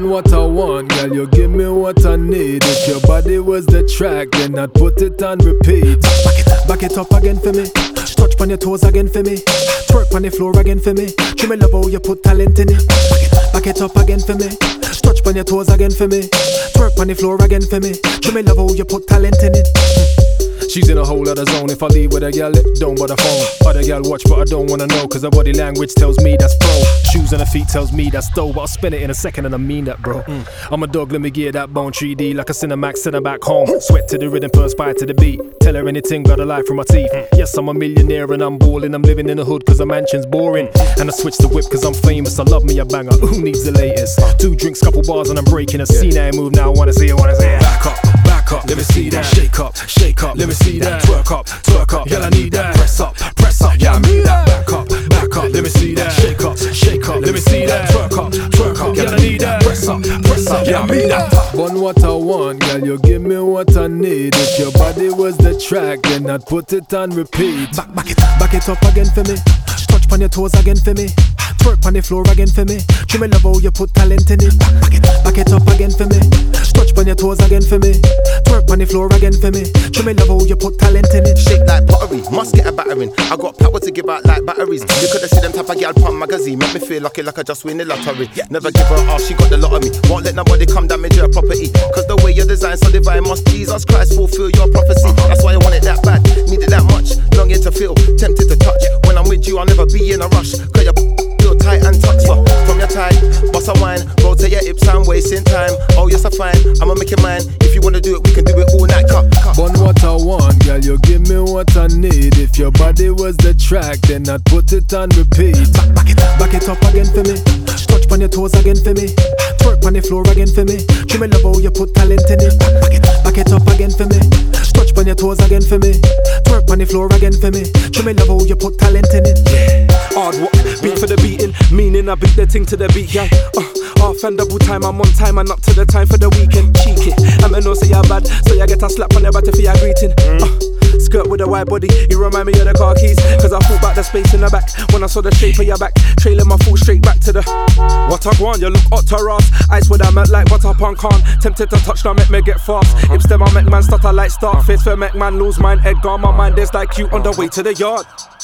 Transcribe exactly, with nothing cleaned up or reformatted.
Bun what I want, girl, you give me what I need. If your body was the track, then I'd put it on repeat. Back it up, back it up again for me. Touch on your toes again for me. Twerk on the floor again for me. Show me love how you put talent in it. Back it up, back it up again for me. Touch on your toes again for me. Twerk on the floor again for me. Show me love how you put talent in it. She's in a whole other zone. If I leave with a gal, it don't bother phone. Other gal watch, but I don't wanna know, cause her body language tells me that's pro. Shoes on her feet tells me that's dope, but I'll spin it in a second and I mean that, bro. mm. I'm a dog, let me get that bone three D like a Cinemax, send her back home. Sweat to the rhythm, perspire to the beat. Tell her anything, got a life from my teeth. Yes, I'm a millionaire and I'm balling. I'm living in the hood cause the mansion's boring. And I switch the whip cause I'm famous. I love me a banger, who needs the latest? Two drinks, couple bars and I'm breaking a scene. I move now, wanna see it, wanna see it. Back up, back up, let me see that. Shake up, shake up, let me see that. Twerk up, twerk up, girl I need that. Press up, press up, yeah I need that. Back up, back up, let me see that. Shake up, shake up, let me see that. Twerk up, twerk up, girl I need that. Press up, press up, yeah I need that. Bun what I want, girl you give me what I need. If your body was the track, then I'd put it on repeat. Back, back it, back it up again for me. Touch on your toes again for me. Twerk on the floor again for me. Show me love how you put talent in it. Back, back it, back it up again for me. Touch on your toes again for me. Twerk on the floor again for me. Show me love how you put talent in it. Shake like pottery, must get a battering. I got power to give out like batteries. You could've seen them type of gal pump magazine. Make me feel lucky like I just win the lottery. Never give her off, she got the lot of me. Won't let nobody come damage her property. Cause the way you're designed so divine, must Jesus Christ fulfill your prophecy. That's why I want it that bad, need it that much. Longing to feel, tempted to touch. When I'm with you, I'll never be in a rush. Cause you're feel tight and touch for. From your tie, bust a wine. Go to your hips, I'm wasting time. Oh yes, I fine, I'ma make it mine. If you wanna do it, we can do it all night. Cut, cut. Bun what I want, girl, you give me what I need. If your body was the track, then I'd put it on repeat. Back, back it up, back it up again for me. Touch on your toes again for me. Twerk on the floor again for me. Show me love how you put talent in it. Back, back it up, back it up again for me. Touch on your toes again for me. Twerk on the floor again for me. Show me love how you put talent in it. Yeah. Hard work, beat for the beating, meaning I beat the thing to the beat, yeah. Uh, half and double time, I'm on time and up to the time for the weekend. Cheeky, I'm a no say you're bad, so you get a slap on your back for your greeting. Uh, skirt with a wide body, you remind me of the car keys. Cause I thought about the space in the back when I saw the shape of your back. Trailing my foot straight back to the what I want, you look hot to ass. Ice with a melt like what up on can. Tempted to touch, now make me get fast. Hips them I make man stutter like Stark. Face for make man lose mine. Edgar, my mind is like you on the way to the yard.